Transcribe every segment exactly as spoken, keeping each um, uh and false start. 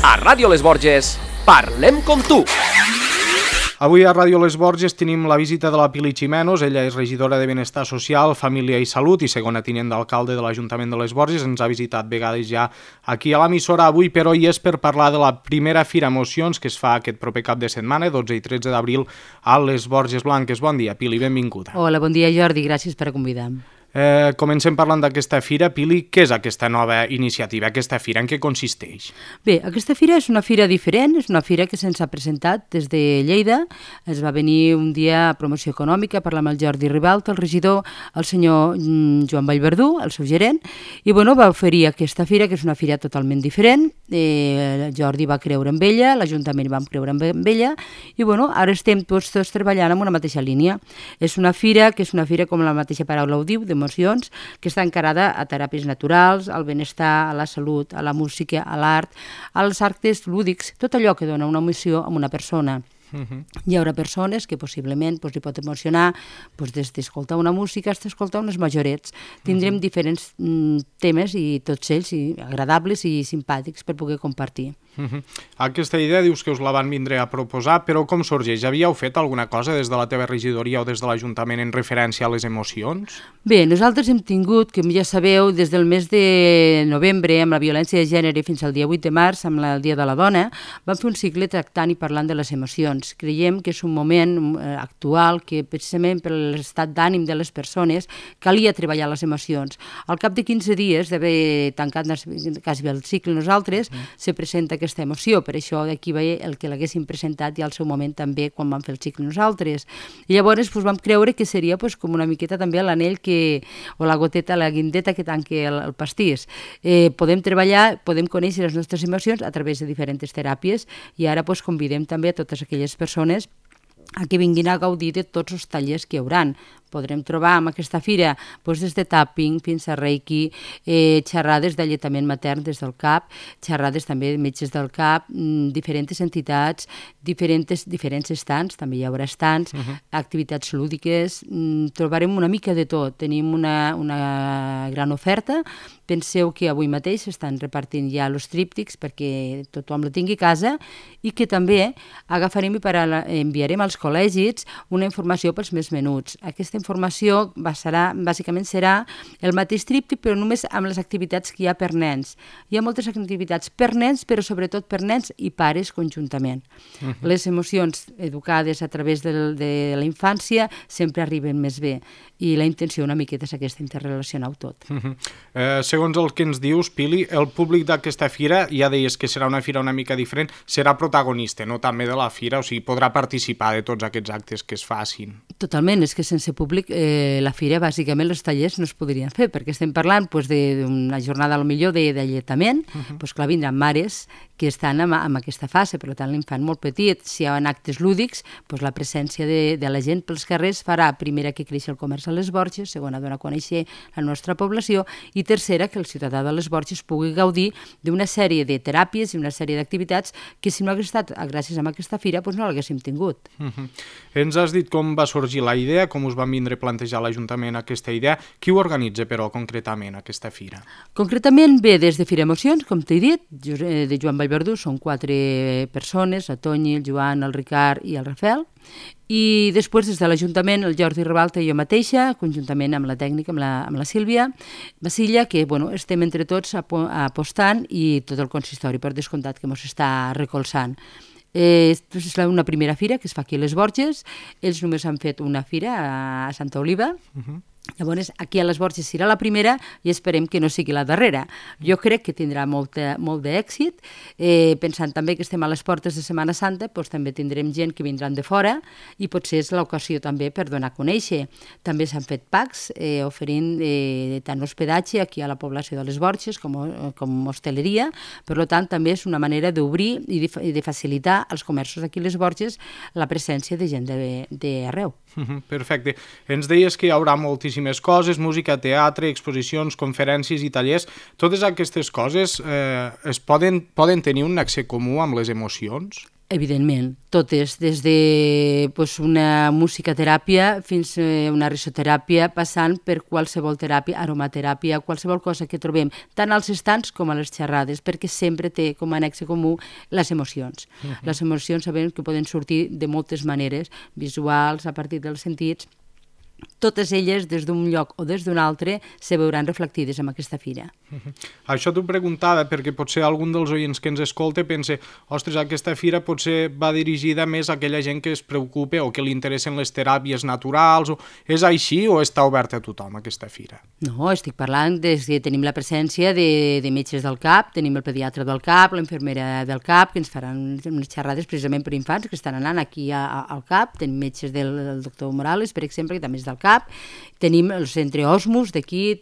A Ràdio Les Borges, parlem com tu. Avui a Ràdio Les Borges tenim la visita de la Pili Ximenos. Ella és regidora de Benestar Social, Família i Salut i segona tinent d'alcalde de l'Ajuntament de Les Borges. Ens ha visitat vegades ja aquí a l'emissora. Avui, però, hi és per parlar de la primera Fira Emocions que es fa aquest proper cap de setmana, dotze i tretze d'abril, a Les Borges Blanques. Bon dia, Pili, benvinguda. Hola, bon dia, Jordi, gràcies per convidar-me. Eh, comencem parlant d'aquesta fira. Pili, què és aquesta nova iniciativa, aquesta fira? En què consisteix? Bé, aquesta fira és una fira diferent, és una fira que se'ns ha presentat des de Lleida. Es va venir un dia a promoció econòmica, parlar amb el Jordi Ribalta, el regidor, el senyor Joan Vallverdú, el seu gerent, i bueno, va oferir aquesta fira, que és una fira totalment diferent. Eh, el Jordi va creure en ella, l'Ajuntament vam creure en ella, i bueno, ara estem tots, tots treballant en una mateixa línia. És una fira que és una fira, com la mateixa paraula ho diu, de emocions, que està encarada a teràpies naturals, al benestar, a la salut, a la música, a l'art, als actes lúdics, tot allò que dona una emoció a una persona. Uh-huh. Hi haurà persones que possiblement pues, li pot emocionar pues, des d'escoltar una música fins a escoltar uns majorets. Tindrem uh-huh. diferents mm, temes i tots ells i agradables i simpàtics per poder compartir. Uh-huh. Aquesta idea dius que us la van vindre a proposar, però com sorgeix? Havíeu fet alguna cosa des de la teva regidoria o des de l'Ajuntament en referència a les emocions? Bé, nosaltres hem tingut, com ja sabeu, des del mes de novembre, amb la violència de gènere fins al dia vuit de març, amb el Dia de la Dona, vam fer un cicle tractant i parlant de les emocions. Creiem que és un moment eh, actual que precisament per l'estat d'ànim de les persones calia treballar les emocions. Al cap de quinze dies d'haver tancat quasi el cicle nosaltres, uh-huh. se presenta aquesta emoció, per això d'aquí veia el que l'haguéssim presentat i al seu moment també quan vam fer el cicle nosaltres. I llavors pues, vam creure que seria pues, com una miqueta també l'anell que, o la goteta, la guindeta que tanque el, el pastís. Eh, podem treballar, podem conèixer les nostres emocions a través de diferents teràpies i ara pues, convidem també a totes aquelles persones a que vinguin a gaudir de tots els tallers que hi hauran. Podrem trobar en aquesta fira doncs, des de tapping fins a reiki, eh, xerrades d'alletament matern des del C A P, xerrades també de metges del C A P, mm, diferents entitats, diferents, diferents estants, també hi haurà estants, uh-huh. activitats lúdiques, mm, trobarem una mica de tot. Tenim una, una gran oferta. Penseu que avui mateix estan repartint ja els tríptics perquè tothom la tingui a casa i que també agafarem i per a, enviarem als col·legis una informació pels més menuts. Aquesta informació va, serà, bàsicament serà el mateix tríptic però només amb les activitats que hi ha per nens. Hi ha moltes activitats per nens però sobretot per nens i pares conjuntament. Uh-huh. Les emocions educades a través de, de la infància sempre arriben més bé i la intenció una miqueta és aquesta, interrelacionar-ho tot. Uh-huh. Eh, segons el que ens dius, Pili, el públic d'aquesta fira, ja deies que serà una fira una mica diferent, serà protagonista, no també de la fira, o sigui, podrà participar de tots aquests actes que es facin. Totalment, és que sense públic eh, la fira, bàsicament, els tallers no es podrien fer, perquè estem parlant pues, d'una jornada, potser d'alletament, uh-huh. pues, clar, vindran mares que estan en, en aquesta fase, per tant, l'infant molt petit. Si hi ha actes lúdics, pues, la presència de, de la gent pels carrers farà, primera, que creixi el comerç a les Borges, segona, donar a conèixer la nostra població, i tercera, que el ciutadà de les Borges pugui gaudir d'una sèrie de teràpies i una sèrie d'activitats que si no hagués estat gràcies a aquesta fira pues, no l'haguéssim tingut. Uh-huh. Ens has dit com va sorgir la idea, com us van vindre a plantejar a l'Ajuntament aquesta idea. Qui ho organitza, però, concretament, aquesta fira? Concretament ve des de Fira Emocions, com t'he dit, de Joan Vallverdú, són quatre persones, la Toni, el Joan, el Ricard i el Rafael, i després des de l'Ajuntament el Jordi Ribalta i jo mateixa, conjuntament amb la tècnica, amb la, amb la Sílvia Basilla, que bueno, estem entre tots apostant i tot el consistori per descomptat que ens està recolzant. Eh, és una primera fira que es fa aquí a les Borges, ells només han fet una fira a Santa Oliva, uh-huh. Llavors, aquí a les Borges serà la primera i esperem que no sigui la darrera. Jo crec que tindrà molta, molt d'èxit, eh, pensant també que estem a les portes de Setmana Santa, doncs també tindrem gent que vindran de fora i potser és l'ocasió també per donar a conèixer. També s'han fet packs eh, oferint eh, tant hospedatge aquí a la població de les Borges com, com hostaleria, per tant també és una manera d'obrir i de, de facilitar als comerços d'aquí a les Borges la presència de gent d'arreu. Perfecte. Ens deies que hi haurà moltíssimes coses, música, teatre, exposicions, conferències i tallers. Totes aquestes coses eh, es poden, poden tenir un nexe comú amb les emocions? Evidentment, totes, des de pues, una musicateràpia fins a una risoteràpia, passant per qualsevol teràpia, aromateràpia, qualsevol cosa que trobem, tant als estants com a les xerrades, perquè sempre té com a annexe comú les emocions. Uh-huh. Les emocions sabem que poden sortir de moltes maneres, visuals, a partir dels sentits. Totes elles, des d'un lloc o des d'un altre, se veuran reflectides en aquesta fira. Uh-huh. Això t'ho preguntava perquè potser algun dels oients que ens escolta pensa, ostres, aquesta fira potser va dirigida més a aquella gent que es preocupa o que li interessen les teràpies naturals, o és així o està oberta a tothom aquesta fira? No, estic parlant des que tenim la presència de, de metges del C A P, tenim el pediatre del C A P, l'infermera del C A P, que ens faran unes xerrades precisament per infants que estan anant aquí a, a, al C A P, tenim metges del, del doctor Morales, per exemple, que també és del C A P, tenim el centre Osmus d'aquí,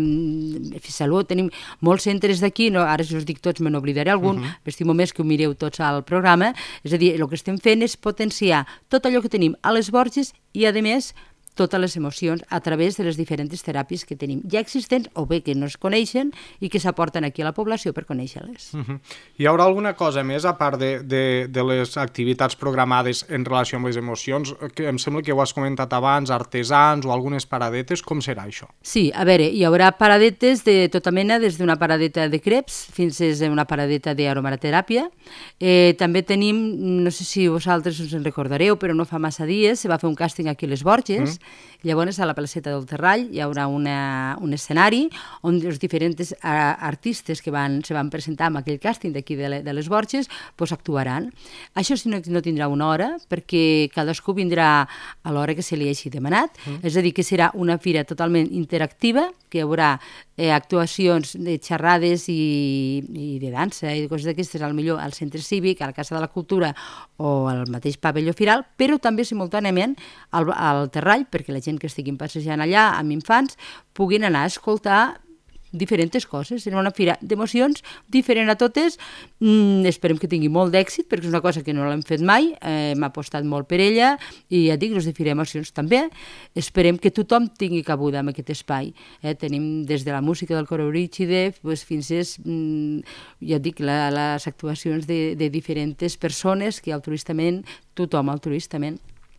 tenim Fisalut, tenim molts centres d'aquí, no, ara si us dic tots me n'oblidaré algun, uh-huh. Estimo més que ho mireu tots al programa, és a dir, el que estem fent és potenciar tot allò que tenim a les Borges i, a més, totes les emocions a través de les diferents teràpies que tenim ja existents o bé que no es coneixen i que s'aporten aquí a la població per conèixer-les. Uh-huh. Hi haurà alguna cosa més, a part de, de, de les activitats programades en relació amb les emocions? Que em sembla que ho has comentat abans, artesans o algunes paradetes, com serà això? Sí, a veure, hi haurà paradetes de tota mena, des d'una paradeta de creps fins a una paradeta d'aromateràpia. Eh, també tenim, no sé si vosaltres us en recordareu, però no fa massa dies se va fer un càsting aquí a les Borges. Mm. Llavors, a la placeta del Terrall hi haurà una, un escenari on els diferents a, artistes que van, se van presentar amb aquell càsting d'aquí de, le, de les Borges pues, actuaran. Això sí, no, no tindrà una hora, perquè cadascú vindrà a l'hora que se li hagi demanat, mm. és a dir, que serà una fira totalment interactiva, que hi haurà eh, actuacions de xerrades i, i de dansa i coses d'aquestes, al millor al centre cívic, a la Casa de la Cultura o al mateix pavelló firal, però també simultàniament al, al Terrall, perquè la gent que estiguin passejant allà amb infants puguin anar a escoltar diferents coses. Serà una fira d'emocions diferent a totes. Mm, esperem que tingui molt d'èxit, perquè és una cosa que no l'hem fet mai, eh, m'ha apostat molt per ella, i ja dic, els de Fira Emocions també. Esperem que tothom tingui cabuda en aquest espai. Eh, tenim des de la música del cor Eurígide pues, fins a, mm, ja dic, la, les actuacions de, de diferents persones que altruistament, tothom altruistament,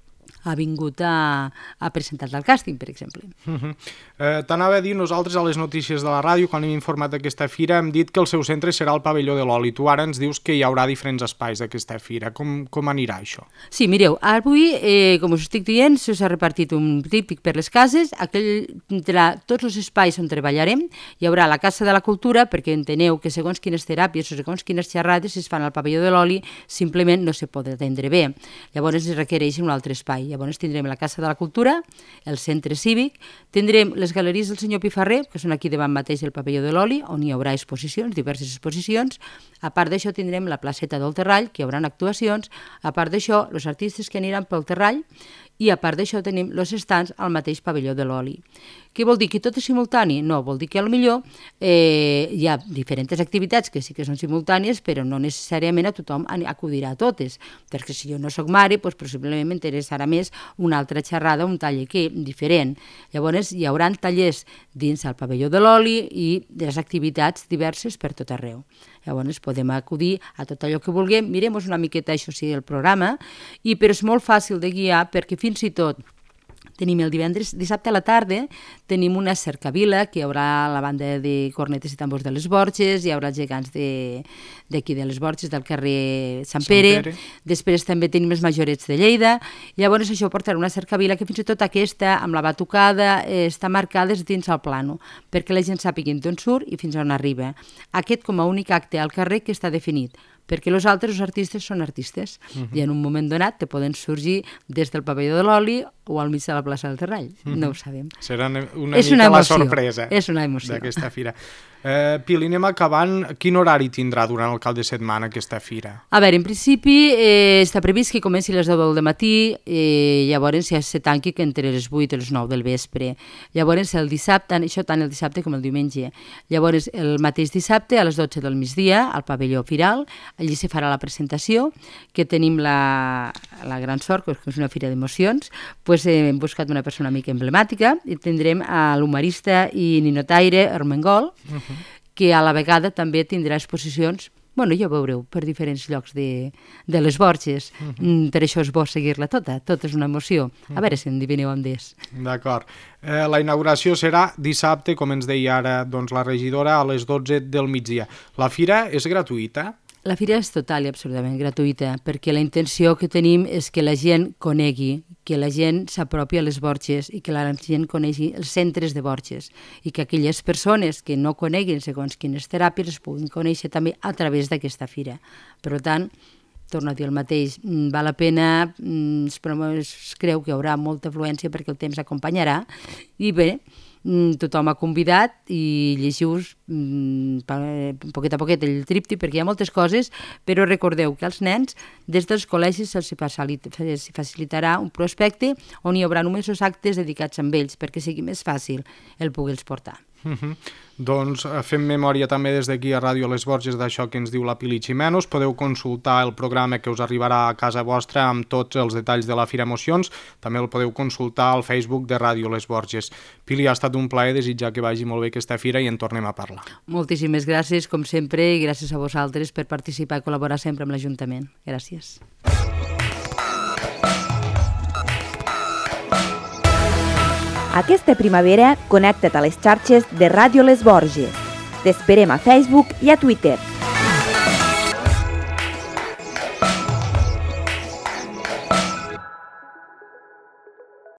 ha vingut a, a presentar-te al càsting, per exemple. Uh-huh. Eh, T'anava a dir, nosaltres a les notícies de la ràdio, quan hem informat d'aquesta fira, hem dit que el seu centre serà el pavelló de l'oli. Tu ara ens dius que hi haurà diferents espais d'aquesta fira. Com, com anirà això? Sí, mireu, avui, eh, com us estic dient, s'ha repartit un típic per les cases. Aquell, entre tots els espais on treballarem, hi haurà la Casa de la Cultura, perquè enteneu que segons quines teràpies o segons quines xerrades es fan al pavelló de l'oli, simplement no se pot atendre bé. Llavors es requereix un altre espai. Llavors tindrem la Casa de la Cultura, el Centre Cívic, tindrem les galeries del senyor Pifarrer, que són aquí davant mateix del pavelló de l'oli, on hi haurà exposicions, diverses exposicions. A part d'això tindrem la placeta del Terrall, que hi haurà actuacions. A part d'això, els artistes que aniran pel Terrall, i a part d'això tenim els estants al mateix pavelló de l'oli. Què vol dir? Que tot és simultani? No, vol dir que potser eh, hi ha diferents activitats que sí que són simultànies, però no necessàriament a tothom acudirà a totes, perquè si jo no soc mare, doncs possiblement m'interessarà més una altra xerrada, un taller que diferent. Llavors hi haurà tallers dins el pavelló de l'oli i les activitats diverses per tot arreu. Llavors podem acudir a tot allò que vulguem, mirem una miqueta això sí el programa, i però és molt fàcil de guiar perquè fins i tot tenim el divendres, dissabte a la tarda, tenim una cercavila, que hi haurà la banda de cornetes i tambors de les Borges, hi haurà els gegants d'aquí de, de les Borges, del carrer Sant Pere, Sant Pere. Després també tenim els majorets de Lleida, llavors això portarà una cercavila que fins i tot aquesta, amb la batucada, eh, està marcada dins el plano, perquè la gent sàpiga d'on surt i fins on arriba. Aquest com a únic acte al carrer que està definit, perquè els altres els artistes són artistes, uh-huh. i en un moment donat te poden sorgir des del pavelló de l'oli o al mig de la plaça del Terrall, uh-huh. no ho sabem. Serà una és mica una la sorpresa és una emoció d'aquesta fira. Eh, Pili, anem acabant. Quin horari tindrà durant el cap de setmana aquesta fira? A veure, en principi eh, està previst que comenci a les deu del matí, eh, llavors ja se tanqui entre les vuit i les nou del vespre. Llavors el dissabte, això tant el dissabte com el diumenge. Llavors el mateix dissabte a les dotze del migdia al pavelló firal, allí se farà la presentació, que tenim la, la gran sort, que és una fira d'emocions, pues, eh, hem buscat una persona una mica emblemàtica i tindrem a l'humorista i ninotaire Armengol, uh-huh. que a la vegada també tindrà exposicions bueno, ja ho veureu per diferents llocs de, de les Borges. Uh -huh. Per això és bo seguir-la tota, tot és una emoció. A veure si endivineu on és. D'acord. Eh, la inauguració serà dissabte, com ens deia ara doncs, la regidora, a les dotze del migdia. La fira és gratuïta? La fira és total i absolutament gratuïta, perquè la intenció que tenim és que la gent conegui, que la gent s'apropi a les Borges i que la gent conegui els centres de Borges i que aquelles persones que no coneguin segons quines teràpies es puguin conèixer també a través d'aquesta fira. Per tant, torno a dir el mateix, val la pena, es, es creu que hi haurà molta afluència perquè el temps acompanyarà i bé, tothom ha convidat i llegiu-vos poquet a poquet el tríptic perquè hi ha moltes coses, però recordeu que als nens des dels col·legis se'ls facilitarà un prospecte on hi haurà només els actes dedicats a ells perquè sigui més fàcil el poder-los portar. Uh -huh. Doncs fem memòria també des d'aquí a Ràdio Les Borges d'això que ens diu la Pili Ximenos. Podeu consultar el programa que us arribarà a casa vostra amb tots els detalls de la Fira Emocions. També el podeu consultar al Facebook de Ràdio Les Borges. Pili, ha estat un plaer, desitjar que vagi molt bé aquesta fira i en tornem a parlar. Moltíssimes gràcies, com sempre, i gràcies a vosaltres per participar i col·laborar sempre amb l'Ajuntament. Gràcies. Aquesta primavera, connecta't a les xarxes de Ràdio Les Borges. T'esperem a Facebook i a Twitter.